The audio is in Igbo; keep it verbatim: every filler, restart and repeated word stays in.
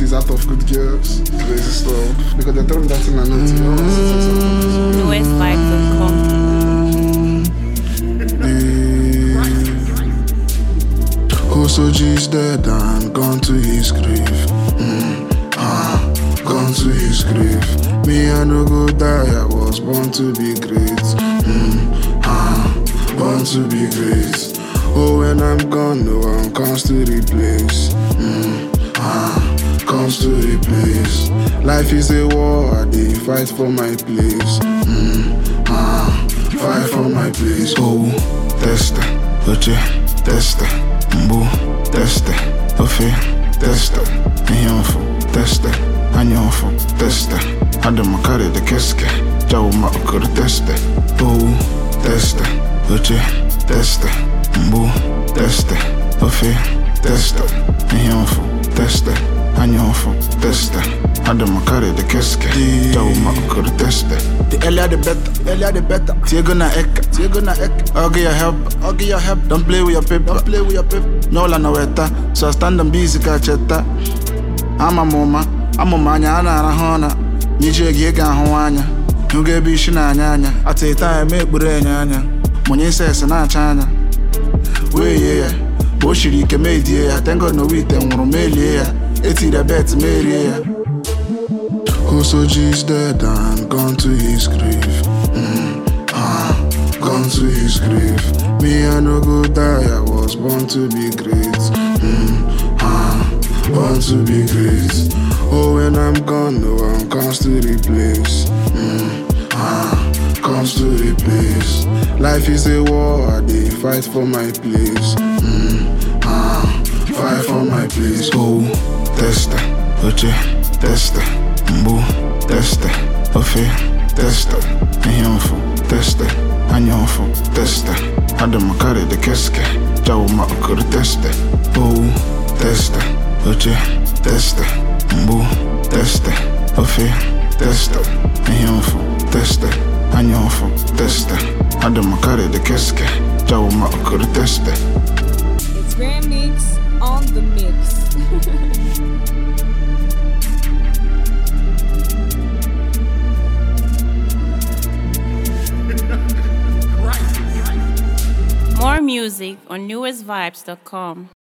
is out of good girls, crazy stuff. Because they told me that in a note. newest vibes dot com. Osoji is dead and gone to his grave. Mm, ah, gone to his grave. Me, I no go die, I was born to be great. Mm, ah, born to be great. Oh, when I'm gone, no one comes to replace. Mm, ah, comes to replace. Life is a war, I dey fight for my place. Mm, ah, fight for my place. Oh, testa, oche, testa. Mbu, testa, ofe, testa, nyonfo, testa, anyonfo, testa. Adam carry the keske, jaw ma okoro testa. Oh, testa, oche, testa, mbu, testa, ofe, testa, nyonfo, testa, anyonfo, testa. Adam carry the keske, jaw ma okoro testa. The earlier the better, earlier the better. Tiego na ek, Tiego na ek. I'll give your help, I'll give your help. Don't play with your paper, don't play with your paper. No la noeta, so I stand and busy kacheta. I'm a mama, I'm a manya, I'm a hona. Nije giga hwanya, you get bish na nyanya. I take time, make burenya. Money says na china. We yeah, Boshiri can make yeah. I thank God no wheat and Romelia. It's the bet, Maria. Osoji is dead and gone to his grave. Mm, ah, gone to his grave. Me, I no go die, I was born to be great. Mm, ah, born to be great. Oh, when I'm gone, no one comes to replace. Mm, ah, comes to replace. Life is a war, I dey fight for my place. Mm, ah, fight for my place. Oh, testa, oche, testa. Mbu, testa, ofe, testa, nyonfo, testa, anyonfo, testa. Adam carry the keske, jaw ma okoro testa. Oh, testa, oche, testa, mbu, testa, ofe, testa, nyonfo, testa, anyonfo, testa. Adam carry the keske, jaw ma okoro testa. It's Grand Mix on the mix. More music on newest vibes dot com.